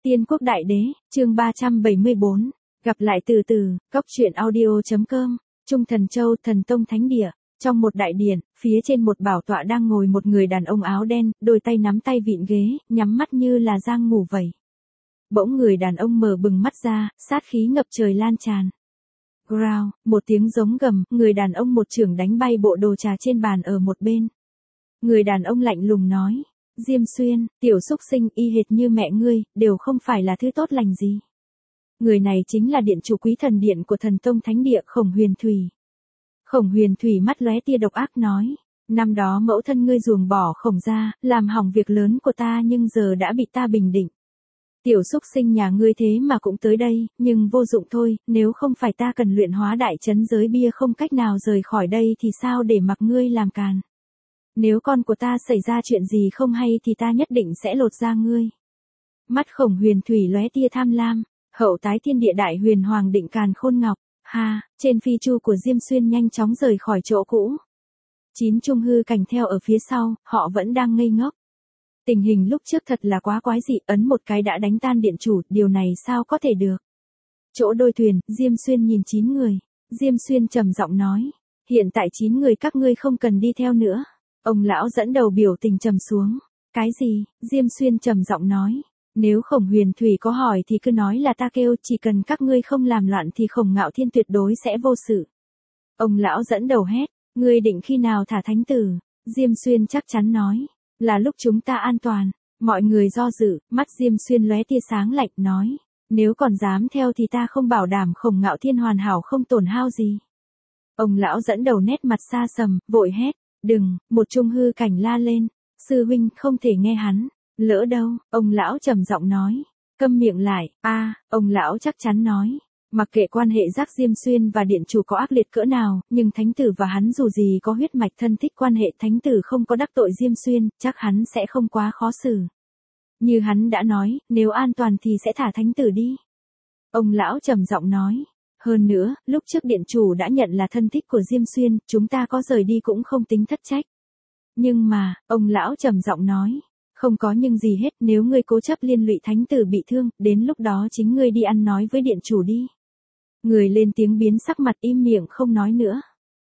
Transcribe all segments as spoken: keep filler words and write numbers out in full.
Tiên quốc đại đế, chương ba trăm bảy mươi bốn, gặp lại từ từ, cốc truyện audio.com, Trung Thần Châu, Thần Tông Thánh Địa. Trong một đại điện, phía trên một bảo tọa đang ngồi một người đàn ông áo đen, đôi tay nắm tay vịn ghế, nhắm mắt như là đang ngủ vậy. Bỗng người đàn ông mở bừng mắt ra, sát khí ngập trời lan tràn. Growl, một tiếng giống gầm, người đàn ông một chưởng đánh bay bộ đồ trà trên bàn ở một bên. Người đàn ông lạnh lùng nói, Diêm Xuyên, tiểu xúc sinh y hệt như mẹ ngươi, đều không phải là thứ tốt lành gì. Người này chính là điện chủ Quý Thần Điện của Thần Tông Thánh Địa Khổng Huyền Thủy. Khổng Huyền Thủy mắt lóe tia độc ác nói, năm đó mẫu thân ngươi ruồng bỏ Khổng ra, làm hỏng việc lớn của ta nhưng giờ đã bị ta bình định. Tiểu xúc sinh nhà ngươi thế mà cũng tới đây, nhưng vô dụng thôi, nếu không phải ta cần luyện hóa đại trấn giới bia không cách nào rời khỏi đây thì sao để mặc ngươi làm càn. Nếu con của ta xảy ra chuyện gì không hay thì ta nhất định sẽ lột da ngươi. Mắt Khổng Huyền Thủy lóe tia tham lam, hậu tái thiên địa đại huyền hoàng định càn khôn ngọc, ha, trên phi chu của Diêm Xuyên nhanh chóng rời khỏi chỗ cũ. Chín trung hư cảnh theo ở phía sau, họ vẫn đang ngây ngốc. Tình hình lúc trước thật là quá quái dị, ấn một cái đã đánh tan điện chủ, điều này sao có thể được. Chỗ đôi thuyền, Diêm Xuyên nhìn chín người, Diêm Xuyên trầm giọng nói, hiện tại chín người các ngươi không cần đi theo nữa. Ông lão dẫn đầu biểu tình trầm xuống, cái gì, Diêm Xuyên trầm giọng nói, nếu Khổng Huyền Thủy có hỏi thì cứ nói là ta kêu, chỉ cần các ngươi không làm loạn thì Khổng Ngạo Thiên tuyệt đối sẽ vô sự. Ông lão dẫn đầu hét, ngươi định khi nào thả thánh tử, Diêm Xuyên chắc chắn nói, là lúc chúng ta an toàn. Mọi người do dự, mắt Diêm Xuyên lóe tia sáng lạnh nói, nếu còn dám theo thì ta không bảo đảm Khổng Ngạo Thiên hoàn hảo không tổn hao gì. Ông lão dẫn đầu nét mặt xa sầm, vội hét, đừng, một trung hư cảnh la lên, sư huynh không thể nghe hắn, lỡ đâu, ông lão trầm giọng nói, câm miệng lại, a, ông lão chắc chắn nói, mặc kệ quan hệ giác Diêm Xuyên và điện chủ có ác liệt cỡ nào, nhưng thánh tử và hắn dù gì có huyết mạch thân thích quan hệ, thánh tử không có đắc tội Diêm Xuyên, chắc hắn sẽ không quá khó xử. Như hắn đã nói, nếu an toàn thì sẽ thả thánh tử đi. Ông lão trầm giọng nói, hơn nữa, lúc trước điện chủ đã nhận là thân thích của Diêm Xuyên, chúng ta có rời đi cũng không tính thất trách. Nhưng mà, ông lão trầm giọng nói, không có nhưng gì hết, nếu ngươi cố chấp liên lụy thánh tử bị thương, đến lúc đó chính ngươi đi ăn nói với điện chủ đi. Người lên tiếng biến sắc mặt im miệng không nói nữa.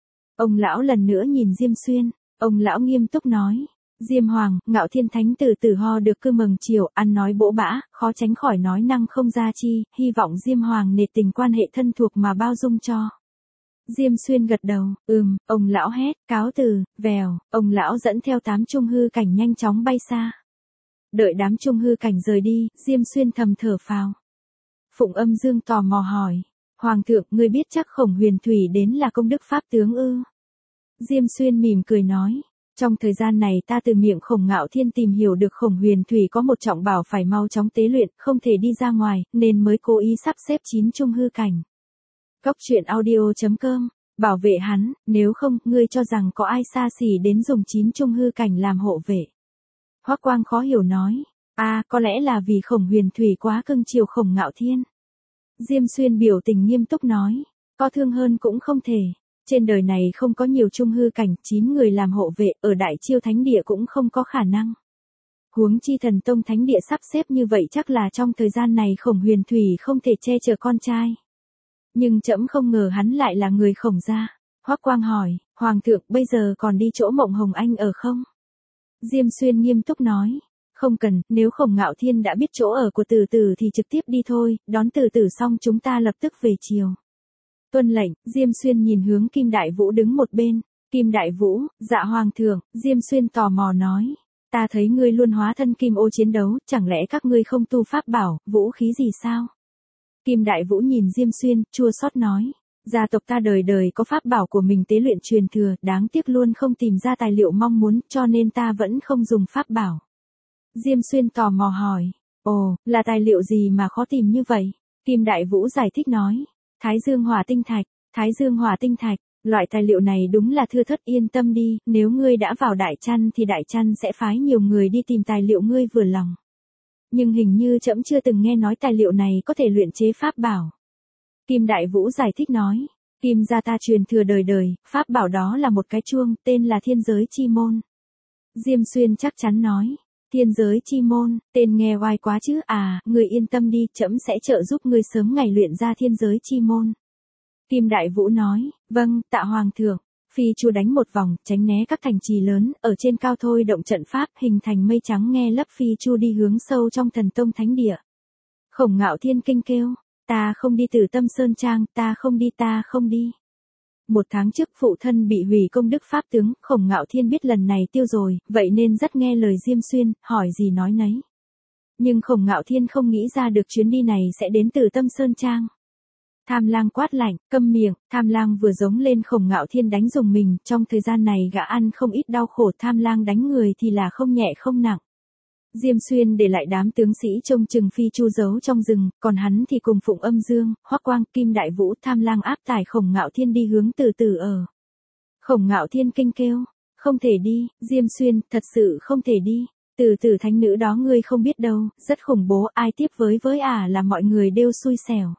Ông lão lần nữa nhìn Diêm Xuyên, ông lão nghiêm túc nói, Diêm Hoàng, Ngạo Thiên thánh tử tử ho được cư mừng chiều, ăn nói bỗ bã, khó tránh khỏi nói năng không ra chi, hy vọng Diêm Hoàng nể tình quan hệ thân thuộc mà bao dung cho. Diêm Xuyên gật đầu, ừm, ông lão hét, cáo từ, vèo, ông lão dẫn theo tám trung hư cảnh nhanh chóng bay xa. Đợi đám trung hư cảnh rời đi, Diêm Xuyên thầm thở phào. Phụng Âm Dương tò mò hỏi, Hoàng thượng, ngươi biết chắc Khổng Huyền Thủy đến là công đức pháp tướng ư? Diêm Xuyên mỉm cười nói, trong thời gian này ta từ miệng Khổng Ngạo Thiên tìm hiểu được Khổng Huyền Thủy có một trọng bảo phải mau chóng tế luyện, không thể đi ra ngoài, nên mới cố ý sắp xếp chín trung hư cảnh. Cốc truyện audio.com, bảo vệ hắn, nếu không, ngươi cho rằng có ai xa xỉ đến dùng chín trung hư cảnh làm hộ vệ. Hoắc Quang khó hiểu nói, a, có lẽ là vì Khổng Huyền Thủy quá cưng chiều Khổng Ngạo Thiên. Diêm Xuyên biểu tình nghiêm túc nói, có thương hơn cũng không thể. Trên đời này không có nhiều trung hư cảnh, chín người làm hộ vệ, ở Đại Chiêu Thánh Địa cũng không có khả năng. Huống chi Thần Tông Thánh Địa sắp xếp như vậy chắc là trong thời gian này Khổng Huyền Thủy không thể che chở con trai. Nhưng trẫm không ngờ hắn lại là người Khổng gia. Hoắc Quang hỏi, Hoàng thượng bây giờ còn đi chỗ Mộng Hồng Anh ở không? Diêm Xuyên nghiêm túc nói, không cần, nếu Khổng Ngạo Thiên đã biết chỗ ở của Tử Tử thì trực tiếp đi thôi, đón Tử Tử xong chúng ta lập tức về chiều. Tuân lệnh, Diêm Xuyên nhìn hướng Kim Đại Vũ đứng một bên, Kim Đại Vũ, dạ Hoàng thượng, Diêm Xuyên tò mò nói, ta thấy ngươi luôn hóa thân Kim Ô chiến đấu, chẳng lẽ các ngươi không tu pháp bảo, vũ khí gì sao? Kim Đại Vũ nhìn Diêm Xuyên, chua xót nói, gia tộc ta đời đời có pháp bảo của mình tế luyện truyền thừa, đáng tiếc luôn không tìm ra tài liệu mong muốn, cho nên ta vẫn không dùng pháp bảo. Diêm Xuyên tò mò hỏi, ồ, là tài liệu gì mà khó tìm như vậy? Kim Đại Vũ giải thích nói, Thái Dương Hỏa Tinh Thạch, Thái Dương Hỏa Tinh Thạch, loại tài liệu này đúng là thưa thớt, yên tâm đi, nếu ngươi đã vào Đại Trăn thì Đại Trăn sẽ phái nhiều người đi tìm tài liệu ngươi vừa lòng. Nhưng hình như trẫm chưa từng nghe nói tài liệu này có thể luyện chế pháp bảo. Kim Đại Vũ giải thích nói, Kim gia ta truyền thừa đời đời, pháp bảo đó là một cái chuông, tên là Thiên Giới Chi Môn. Diêm Xuyên chắc chắn nói, Thiên giới chi môn, tên nghe oai quá chứ, à, người yên tâm đi, trẫm sẽ trợ giúp ngươi sớm ngày luyện ra thiên giới chi môn. Kim Đại Vũ nói, vâng, tạ hoàng thượng. Phi Chu đánh một vòng, tránh né các thành trì lớn, ở trên cao thôi động trận pháp, hình thành mây trắng nghe lấp Phi Chu đi hướng sâu trong Thần Tông Thánh Địa. Khổng Ngạo Thiên kinh kêu, ta không đi Tử Tâm Sơn Trang, ta không đi, ta không đi. Một tháng trước phụ thân bị hủy công đức pháp tướng, Khổng Ngạo Thiên biết lần này tiêu rồi, vậy nên rất nghe lời Diêm Xuyên, hỏi gì nói nấy. Nhưng Khổng Ngạo Thiên không nghĩ ra được chuyến đi này sẽ đến Tử Tâm Sơn Trang. Tham Lang quát lạnh, câm miệng, Tham Lang vừa giống lên Khổng Ngạo Thiên đánh dùng mình, trong thời gian này gã ăn không ít đau khổ, Tham Lang đánh người thì là không nhẹ không nặng. Diêm Xuyên để lại đám tướng sĩ trông chừng Phi Chu giấu trong rừng, còn hắn thì cùng Phụng Âm Dương, Hoắc Quang, Kim Đại Vũ, Tham Lang áp tải Khổng Ngạo Thiên đi hướng Từ Từ ở. Khổng Ngạo Thiên kinh kêu, không thể đi, Diêm Xuyên, thật sự không thể đi. Từ Từ thánh nữ đó ngươi không biết đâu, rất khủng bố, ai tiếp với với ả à là mọi người đều xui xẻo.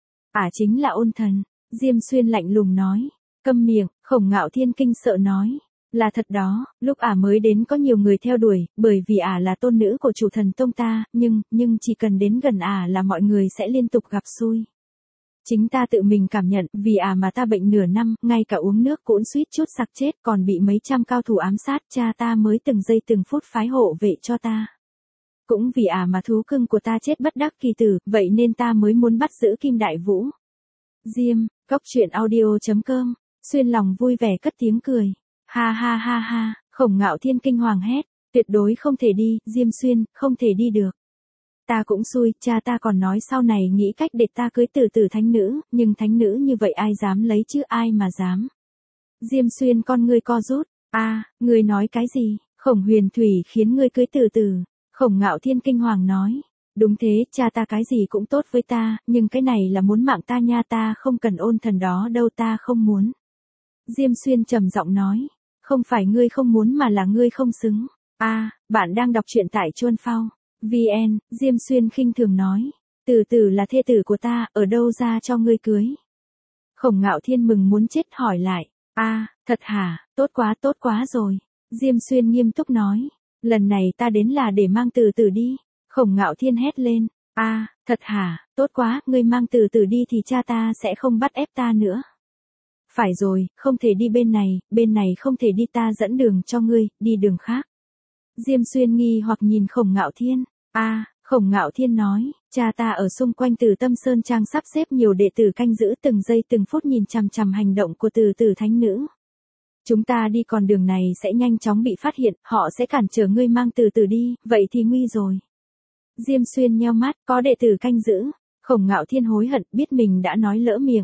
Ả à chính là Ôn Thần. Diêm Xuyên lạnh lùng nói, câm miệng. Khổng Ngạo Thiên kinh sợ nói, là thật đó, lúc ả à mới đến có nhiều người theo đuổi, bởi vì ả à là tôn nữ của chủ thần tông ta, nhưng, nhưng chỉ cần đến gần ả à là mọi người sẽ liên tục gặp xui. Chính ta tự mình cảm nhận, vì ả à mà ta bệnh nửa năm, ngay cả uống nước cũng suýt chút sặc chết, còn bị mấy trăm cao thủ ám sát, cha ta mới từng giây từng phút phái hộ vệ cho ta. Cũng vì ả à mà thú cưng của ta chết bất đắc kỳ tử, vậy nên ta mới muốn bắt giữ Kim Đại Vũ. Diêm, Cốc Truyện Audio chấm com, Xuyên lòng vui vẻ cất tiếng cười. Ha ha ha ha, Khổng Ngạo Thiên kinh hoàng hét, tuyệt đối không thể đi, Diêm Xuyên, không thể đi được. Ta cũng xui, cha ta còn nói sau này nghĩ cách để ta cưới Từ Từ thánh nữ, nhưng thánh nữ như vậy ai dám lấy chứ, ai mà dám. Diêm Xuyên con ngươi co rút, a, à, ngươi nói cái gì, Khổng Huyền Thủy khiến ngươi cưới Từ Từ. Khổng Ngạo Thiên kinh hoàng nói, đúng thế, cha ta cái gì cũng tốt với ta, nhưng cái này là muốn mạng ta nha, ta không cần Ôn Thần đó đâu, ta không muốn. Diêm Xuyên trầm giọng nói, không phải ngươi không muốn mà là ngươi không xứng. A, à, bạn đang đọc truyện tại Chuan Phao. vê en, Diêm Xuyên khinh thường nói, Từ Từ là thê tử của ta, ở đâu ra cho ngươi cưới. Khổng Ngạo Thiên mừng muốn chết hỏi lại, a, à, thật hả, tốt quá tốt quá rồi. Diêm Xuyên nghiêm túc nói, lần này ta đến là để mang Từ Từ đi. Khổng Ngạo Thiên hét lên, a, à, thật hả, tốt quá, ngươi mang Từ Từ đi thì cha ta sẽ không bắt ép ta nữa. Phải rồi, không thể đi bên này, bên này không thể đi, ta dẫn đường cho ngươi, đi đường khác. Diêm Xuyên nghi hoặc nhìn Khổng Ngạo Thiên, a, à, Khổng Ngạo Thiên nói, cha ta ở xung quanh Tử Tâm Sơn Trang sắp xếp nhiều đệ tử canh giữ từng giây từng phút nhìn chằm chằm hành động của Từ Từ thánh nữ. Chúng ta đi con đường này sẽ nhanh chóng bị phát hiện, họ sẽ cản trở ngươi mang Từ Từ đi, vậy thì nguy rồi. Diêm Xuyên nheo mắt, có đệ tử canh giữ. Khổng Ngạo Thiên hối hận, biết mình đã nói lỡ miệng.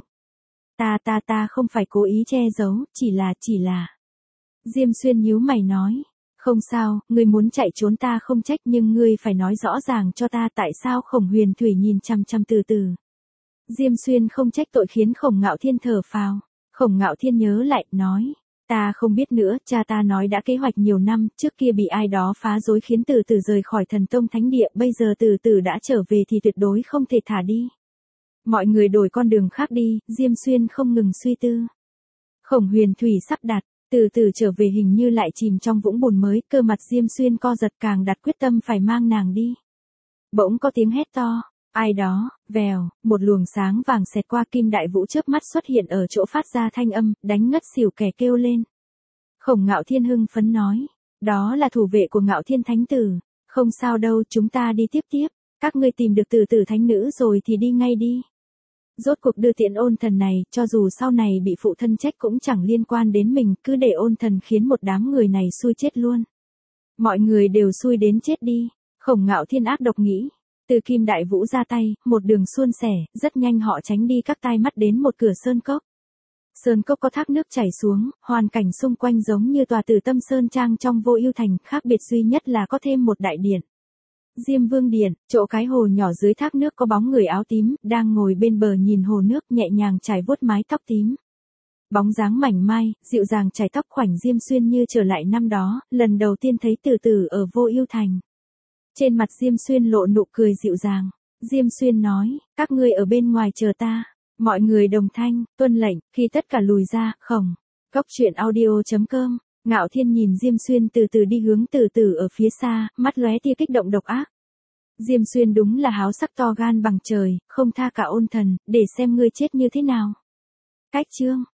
Ta ta ta không phải cố ý che giấu, chỉ là, chỉ là. Diêm Xuyên nhíu mày nói, không sao, ngươi muốn chạy trốn ta không trách, nhưng ngươi phải nói rõ ràng cho ta tại sao. Khổng Huyền Thủy nhìn chăm chăm Từ Từ. Diêm Xuyên không trách tội khiến Khổng Ngạo Thiên thở phào. Khổng Ngạo Thiên nhớ lại, nói, ta không biết nữa, cha ta nói đã kế hoạch nhiều năm, trước kia bị ai đó phá rối khiến Từ Từ rời khỏi Thần Tông Thánh Địa, bây giờ Từ Từ đã trở về thì tuyệt đối không thể thả đi. Mọi người đổi con đường khác đi, Diêm Xuyên không ngừng suy tư. Khổng Huyền Thủy sắp đặt, Từ Từ trở về hình như lại chìm trong vũng bùn mới, cơ mặt Diêm Xuyên co giật càng đặt quyết tâm phải mang nàng đi. Bỗng có tiếng hét to, ai đó, vèo, một luồng sáng vàng xẹt qua, Kim Đại Vũ chớp mắt xuất hiện ở chỗ phát ra thanh âm, đánh ngất xỉu kẻ kêu lên. Khổng Ngạo Thiên hưng phấn nói, đó là thủ vệ của Ngạo Thiên Thánh Tử, không sao đâu, chúng ta đi tiếp tiếp, các ngươi tìm được Từ Từ thánh nữ rồi thì đi ngay đi. Rốt cuộc đưa tiễn Ôn Thần này, cho dù sau này bị phụ thân trách cũng chẳng liên quan đến mình, cứ để Ôn Thần khiến một đám người này xui chết luôn. Mọi người đều xui đến chết đi. Khổng Ngạo Thiên ác độc nghĩ. Từ Kim Đại Vũ ra tay, một đường suôn sẻ, rất nhanh họ tránh đi các tai mắt đến một cửa sơn cốc. Sơn cốc có thác nước chảy xuống, hoàn cảnh xung quanh giống như tòa Tử Tâm Sơn Trang trong Vô Ưu Thành, khác biệt duy nhất là có thêm một đại điện. Diêm Vương Điện, chỗ cái hồ nhỏ dưới thác nước có bóng người áo tím, đang ngồi bên bờ nhìn hồ nước nhẹ nhàng chải vuốt mái tóc tím. Bóng dáng mảnh mai, dịu dàng chải tóc khoảnh Diêm Xuyên như trở lại năm đó, lần đầu tiên thấy Từ Từ ở Vô Ưu Thành. Trên mặt Diêm Xuyên lộ nụ cười dịu dàng. Diêm Xuyên nói, các ngươi ở bên ngoài chờ ta. Mọi người đồng thanh, tuân lệnh, khi tất cả lùi ra, Khổng. Cốc Truyện Audio chấm com Ngạo Thiên nhìn Diêm Xuyên từ từ đi hướng Từ Từ ở phía xa, mắt lóe tia kích động độc ác. Diêm Xuyên đúng là háo sắc to gan bằng trời, không tha cả ôn thần, để xem ngươi chết như thế nào. Cách chương